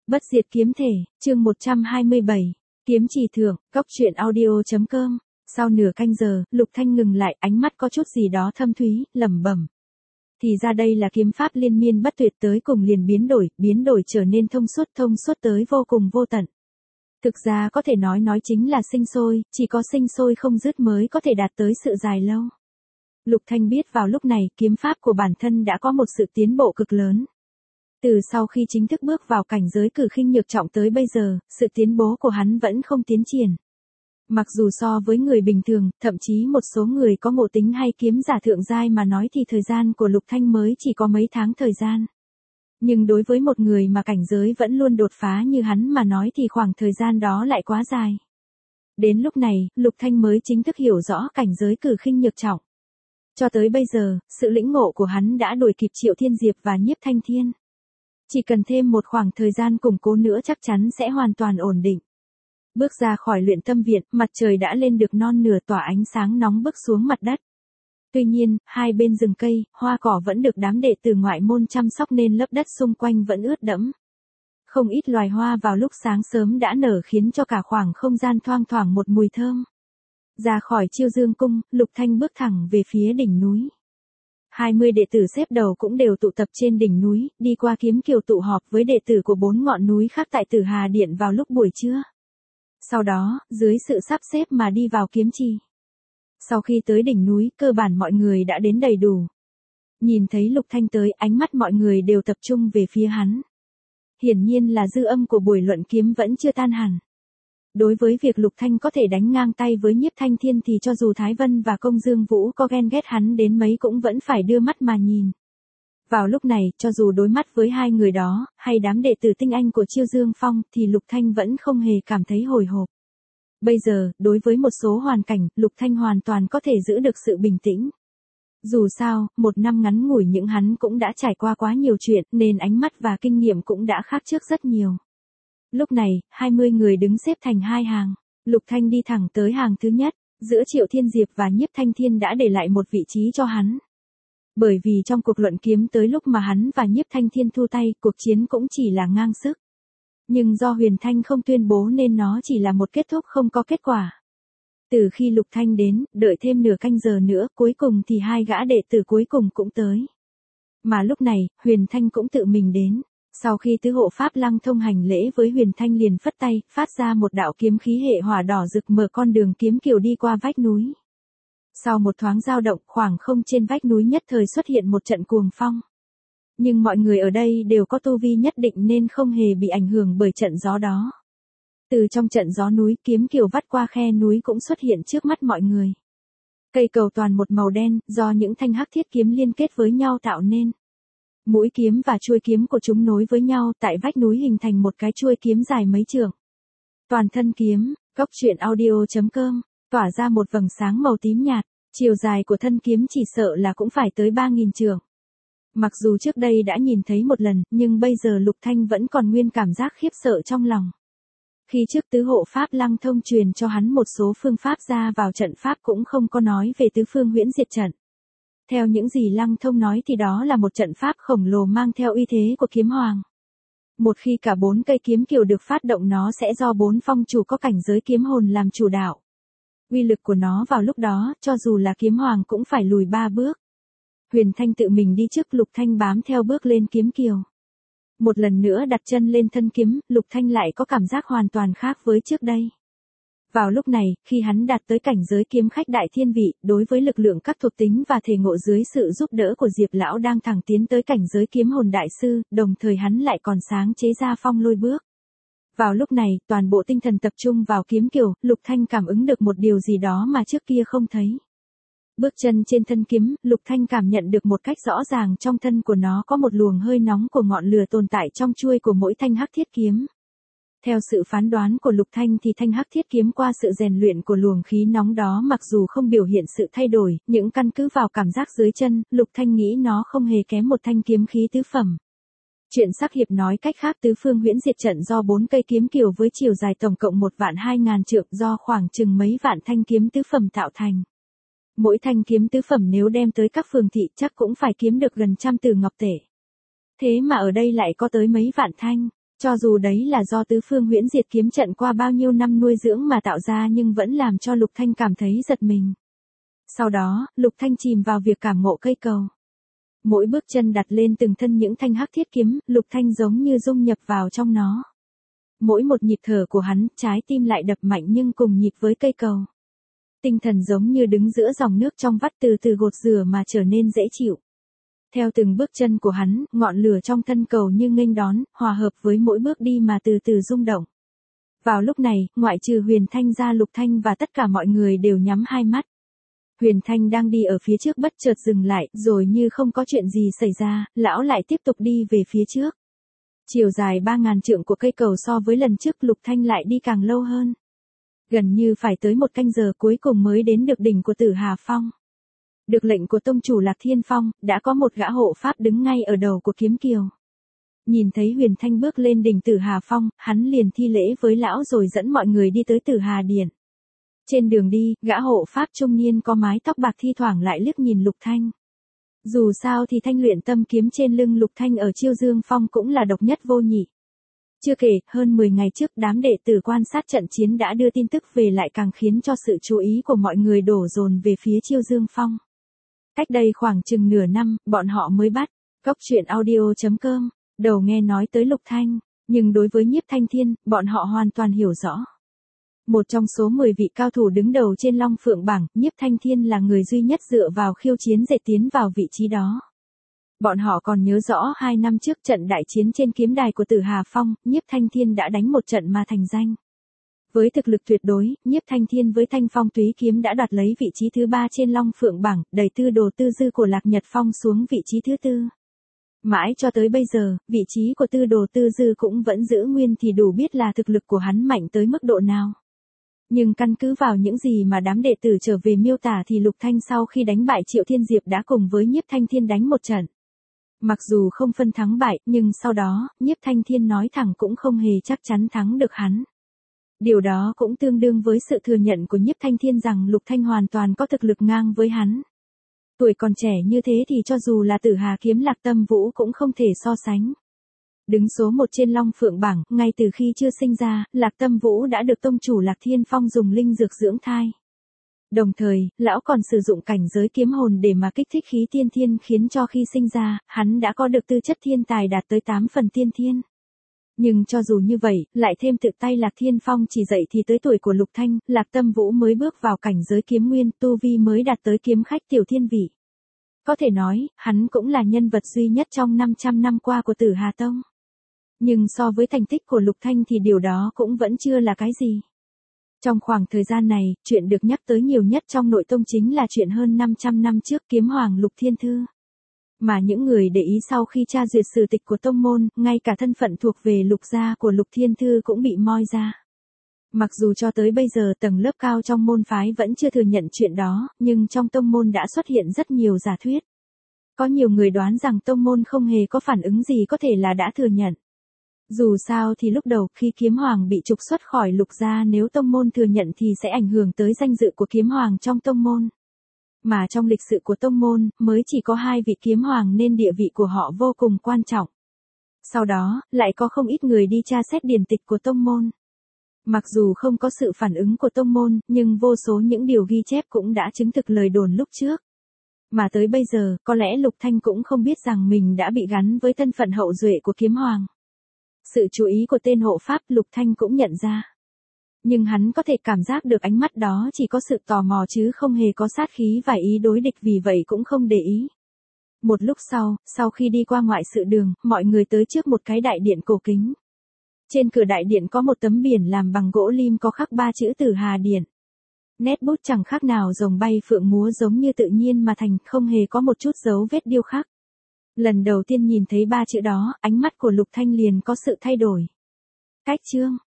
Bất diệt kiếm thể, chương 127, kiếm chỉ thượng, góc truyện audio.com. Sau nửa canh giờ, Lục Thanh ngừng lại, ánh mắt có chút gì đó thâm thúy, lẩm bẩm. Thì ra đây là kiếm pháp liên miên bất tuyệt, tới cùng liền biến đổi trở nên thông suốt tới vô cùng vô tận. Thực ra có thể nói chính là sinh sôi, chỉ có sinh sôi không dứt mới có thể đạt tới sự dài lâu. Lục Thanh biết vào lúc này, kiếm pháp của bản thân đã có một sự tiến bộ cực lớn. Từ sau khi chính thức bước vào cảnh giới cử khinh nhược trọng tới bây giờ, sự tiến bố của hắn vẫn không tiến triển. Mặc dù so với người bình thường, thậm chí một số người có ngộ tính hay kiếm giả thượng giai mà nói thì thời gian của Lục Thanh mới chỉ có mấy tháng thời gian. Nhưng đối với một người mà cảnh giới vẫn luôn đột phá như hắn mà nói thì khoảng thời gian đó lại quá dài. Đến lúc này, Lục Thanh mới chính thức hiểu rõ cảnh giới cử khinh nhược trọng. Cho tới bây giờ, sự lĩnh ngộ của hắn đã đuổi kịp Triệu Thiên Diệp và Nhiếp Thanh Thiên. Chỉ cần thêm một khoảng thời gian củng cố nữa chắc chắn sẽ hoàn toàn ổn định. Bước ra khỏi luyện tâm viện, mặt trời đã lên được non nửa, tỏa ánh sáng nóng bức xuống mặt đất. Tuy nhiên, hai bên rừng cây, hoa cỏ vẫn được đám đệ tử ngoại môn chăm sóc nên lớp đất xung quanh vẫn ướt đẫm. Không ít loài hoa vào lúc sáng sớm đã nở khiến cho cả khoảng không gian thoang thoảng một mùi thơm. Ra khỏi Chiêu Dương Cung, Lục Thanh bước thẳng về phía đỉnh núi. 20 đệ tử xếp đầu cũng đều tụ tập trên đỉnh núi, đi qua kiếm kiều tụ họp với đệ tử của 4 ngọn núi khác tại Tử Hà Điện vào lúc buổi trưa. Sau đó, dưới sự sắp xếp mà đi vào kiếm trì. Sau khi tới đỉnh núi, cơ bản mọi người đã đến đầy đủ. Nhìn thấy Lục Thanh tới, ánh mắt mọi người đều tập trung về phía hắn. Hiển nhiên là dư âm của buổi luận kiếm vẫn chưa tan hẳn. Đối với việc Lục Thanh có thể đánh ngang tay với Nhiếp Thanh Thiên thì cho dù Thái Vân và Công Dương Vũ có ghen ghét hắn đến mấy cũng vẫn phải đưa mắt mà nhìn. Vào lúc này, cho dù đối mắt với hai người đó, hay đám đệ tử tinh anh của Chiêu Dương Phong, thì Lục Thanh vẫn không hề cảm thấy hồi hộp. Bây giờ, đối với một số hoàn cảnh, Lục Thanh hoàn toàn có thể giữ được sự bình tĩnh. Dù sao, một năm ngắn ngủi những hắn cũng đã trải qua quá nhiều chuyện, nên ánh mắt và kinh nghiệm cũng đã khác trước rất nhiều. Lúc này, 20 người đứng xếp thành hai hàng. Lục Thanh đi thẳng tới hàng thứ nhất, giữa Triệu Thiên Diệp và Nhiếp Thanh Thiên đã để lại một vị trí cho hắn. Bởi vì trong cuộc luận kiếm tới lúc mà hắn và Nhiếp Thanh Thiên thu tay, cuộc chiến cũng chỉ là ngang sức. Nhưng do Huyền Thanh không tuyên bố nên nó chỉ là một kết thúc không có kết quả. Từ khi Lục Thanh đến, đợi thêm nửa canh giờ nữa, cuối cùng thì hai gã đệ tử cuối cùng cũng tới. Mà lúc này, Huyền Thanh cũng tự mình đến. Sau khi tứ hộ Pháp Lăng Thông hành lễ với Huyền Thanh liền phất tay, phát ra một đạo kiếm khí hệ hỏa đỏ rực mở con đường kiếm kiều đi qua vách núi. Sau một thoáng dao động, khoảng không trên vách núi nhất thời xuất hiện một trận cuồng phong. Nhưng mọi người ở đây đều có tu vi nhất định nên không hề bị ảnh hưởng bởi trận gió đó. Từ trong trận gió núi, kiếm kiều vắt qua khe núi cũng xuất hiện trước mắt mọi người. Cây cầu toàn một màu đen, do những thanh hắc thiết kiếm liên kết với nhau tạo nên. Mũi kiếm và chuôi kiếm của chúng nối với nhau tại vách núi hình thành một cái chuôi kiếm dài mấy trượng. Toàn thân kiếm, góc truyện audio.com, tỏa ra một vầng sáng màu tím nhạt, chiều dài của thân kiếm chỉ sợ là cũng phải tới 3.000 trượng. Mặc dù trước đây đã nhìn thấy một lần, nhưng bây giờ Lục Thanh vẫn còn nguyên cảm giác khiếp sợ trong lòng. Khi trước tứ hộ Pháp Lăng Thông truyền cho hắn một số phương pháp ra vào trận pháp cũng không có nói về tứ phương huyễn diệt trận. Theo những gì Lăng Thông nói thì đó là một trận pháp khổng lồ mang theo uy thế của kiếm hoàng. Một khi cả 4 cây kiếm kiều được phát động nó sẽ do 4 phong chủ có cảnh giới kiếm hồn làm chủ đạo. Uy lực của nó vào lúc đó, cho dù là kiếm hoàng cũng phải lùi 3 bước. Huyền Thanh tự mình đi trước, Lục Thanh bám theo bước lên kiếm kiều. Một lần nữa đặt chân lên thân kiếm, Lục Thanh lại có cảm giác hoàn toàn khác với trước đây. Vào lúc này, khi hắn đạt tới cảnh giới kiếm khách đại thiên vị, đối với lực lượng các thuộc tính và thể ngộ dưới sự giúp đỡ của Diệp lão đang thẳng tiến tới cảnh giới kiếm hồn đại sư, đồng thời hắn lại còn sáng chế ra phong lôi bước. Vào lúc này, toàn bộ tinh thần tập trung vào kiếm kiều, Lục Thanh cảm ứng được một điều gì đó mà trước kia không thấy. Bước chân trên thân kiếm, Lục Thanh cảm nhận được một cách rõ ràng trong thân của nó có một luồng hơi nóng của ngọn lửa tồn tại trong chuôi của mỗi thanh hắc thiết kiếm. Theo sự phán đoán của Lục Thanh thì thanh hắc thiết kiếm qua sự rèn luyện của luồng khí nóng đó mặc dù không biểu hiện sự thay đổi, những căn cứ vào cảm giác dưới chân, Lục Thanh nghĩ nó không hề kém một thanh kiếm khí tứ phẩm. Chuyện sắc hiệp nói cách khác tứ phương huyễn diệt trận do 4 cây kiếm kiều với chiều dài tổng cộng 1.200.000 trượng do khoảng chừng mấy vạn thanh kiếm tứ phẩm tạo thành. Mỗi thanh kiếm tứ phẩm nếu đem tới các phường thị chắc cũng phải kiếm được gần 100 từ ngọc tể. Thế mà ở đây lại có tới mấy vạn thanh. Cho dù đấy là do tứ phương huyễn diệt kiếm trận qua bao nhiêu năm nuôi dưỡng mà tạo ra nhưng vẫn làm cho Lục Thanh cảm thấy giật mình. Sau đó, Lục Thanh chìm vào việc cảm ngộ cây cầu. Mỗi bước chân đặt lên từng thân những thanh hắc thiết kiếm, Lục Thanh giống như dung nhập vào trong nó. Mỗi một nhịp thở của hắn, trái tim lại đập mạnh nhưng cùng nhịp với cây cầu. Tinh thần giống như đứng giữa dòng nước trong vắt từ từ gột rửa mà trở nên dễ chịu. Theo từng bước chân của hắn, ngọn lửa trong thân cầu như nghênh đón, hòa hợp với mỗi bước đi mà từ từ rung động. Vào lúc này, ngoại trừ Huyền Thanh ra, Lục Thanh và tất cả mọi người đều nhắm hai mắt. Huyền Thanh đang đi ở phía trước bất chợt dừng lại, rồi như không có chuyện gì xảy ra, lão lại tiếp tục đi về phía trước. Chiều dài 3.000 trượng của cây cầu so với lần trước Lục Thanh lại đi càng lâu hơn. Gần như phải tới 1 canh giờ cuối cùng mới đến được đỉnh của Tử Hà Phong. Được lệnh của tông chủ Lạc Thiên Phong, đã có một gã hộ pháp đứng ngay ở đầu của kiếm kiều. Nhìn thấy Huyền Thanh bước lên đỉnh Tử Hà Phong, hắn liền thi lễ với lão rồi dẫn mọi người đi tới Tử Hà Điện. Trên đường đi, gã hộ pháp trung niên có mái tóc bạc thi thoảng lại liếc nhìn Lục Thanh. Dù sao thì thanh luyện tâm kiếm trên lưng Lục Thanh ở Chiêu Dương Phong cũng là độc nhất vô nhị. Chưa kể, hơn 10 ngày trước đám đệ tử quan sát trận chiến đã đưa tin tức về lại càng khiến cho sự chú ý của mọi người đổ dồn về phía Chiêu Dương Phong. Cách đây khoảng chừng nửa năm, bọn họ mới bắt. Cốc truyện audio.com, đầu nghe nói tới Lục Thanh, nhưng đối với Nhiếp Thanh Thiên, bọn họ hoàn toàn hiểu rõ. Một trong số 10 vị cao thủ đứng đầu trên Long Phượng bảng, Nhiếp Thanh Thiên là người duy nhất dựa vào khiêu chiến để tiến vào vị trí đó. Bọn họ còn nhớ rõ 2 năm trước trận đại chiến trên kiếm đài của Tử Hà Phong, Nhiếp Thanh Thiên đã đánh một trận mà thành danh. Với thực lực tuyệt đối, Nhiếp Thanh Thiên với Thanh Phong Túy kiếm đã đoạt lấy vị trí thứ 3 trên Long Phượng bảng, đẩy Tư Đồ Tư Dư của Lạc Nhật Phong xuống vị trí thứ 4. Mãi cho tới bây giờ, vị trí của Tư Đồ Tư Dư cũng vẫn giữ nguyên thì đủ biết là thực lực của hắn mạnh tới mức độ nào. Nhưng căn cứ vào những gì mà đám đệ tử trở về miêu tả thì Lục Thanh sau khi đánh bại Triệu Thiên Diệp đã cùng với Nhiếp Thanh Thiên đánh một trận. Mặc dù không phân thắng bại, nhưng sau đó, Nhiếp Thanh Thiên nói thẳng cũng không hề chắc chắn thắng được hắn. Điều đó cũng tương đương với sự thừa nhận của Nhiếp Thanh Thiên rằng Lục Thanh hoàn toàn có thực lực ngang với hắn. Tuổi còn trẻ như thế thì cho dù là Tử Hà kiếm Lạc Tâm Vũ cũng không thể so sánh. Đứng số 1 trên Long Phượng bảng, ngay từ khi chưa sinh ra, Lạc Tâm Vũ đã được tông chủ Lạc Thiên Phong dùng linh dược dưỡng thai. Đồng thời, lão còn sử dụng cảnh giới kiếm hồn để mà kích thích khí tiên thiên khiến cho khi sinh ra, hắn đã có được tư chất thiên tài đạt tới 8 phần tiên thiên. Nhưng cho dù như vậy, lại thêm tự tay Lạc Thiên Phong chỉ dạy thì tới tuổi của Lục Thanh, Lạc Tâm Vũ mới bước vào cảnh giới kiếm nguyên, tu vi mới đạt tới kiếm khách tiểu thiên vị. Có thể nói, hắn cũng là nhân vật duy nhất trong 500 năm qua của Tử Hà Tông. Nhưng so với thành tích của Lục Thanh thì điều đó cũng vẫn chưa là cái gì. Trong khoảng thời gian này, chuyện được nhắc tới nhiều nhất trong nội tông chính là chuyện hơn 500 năm trước kiếm hoàng Lục Thiên Thư. Mà những người để ý sau khi tra duyệt sử tịch của tông môn, ngay cả thân phận thuộc về Lục gia của Lục Thiên Thư cũng bị moi ra. Mặc dù cho tới bây giờ tầng lớp cao trong môn phái vẫn chưa thừa nhận chuyện đó, nhưng trong tông môn đã xuất hiện rất nhiều giả thuyết. Có nhiều người đoán rằng tông môn không hề có phản ứng gì có thể là đã thừa nhận. Dù sao thì lúc đầu khi kiếm hoàng bị trục xuất khỏi Lục gia nếu tông môn thừa nhận thì sẽ ảnh hưởng tới danh dự của kiếm hoàng trong tông môn. Mà trong lịch sử của tông môn, mới chỉ có 2 vị kiếm hoàng nên địa vị của họ vô cùng quan trọng. Sau đó, lại có không ít người đi tra xét điển tịch của tông môn. Mặc dù không có sự phản ứng của tông môn, nhưng vô số những điều ghi chép cũng đã chứng thực lời đồn lúc trước. Mà tới bây giờ, có lẽ Lục Thanh cũng không biết rằng mình đã bị gắn với thân phận hậu duệ của kiếm hoàng. Sự chú ý của tên hộ pháp Lục Thanh cũng nhận ra. Nhưng hắn có thể cảm giác được ánh mắt đó chỉ có sự tò mò chứ không hề có sát khí và ý đối địch vì vậy cũng không để ý. Một lúc sau khi đi qua ngoại sự đường, mọi người tới trước một cái đại điện cổ kính. Trên cửa đại điện có một tấm biển làm bằng gỗ lim có khắc 3 chữ Tử Hà Điện. Nét bút chẳng khác nào rồng bay phượng múa giống như tự nhiên mà thành, không hề có một chút dấu vết điêu khắc. Lần đầu tiên nhìn thấy 3 chữ đó, ánh mắt của Lục Thanh liền có sự thay đổi. Cách chương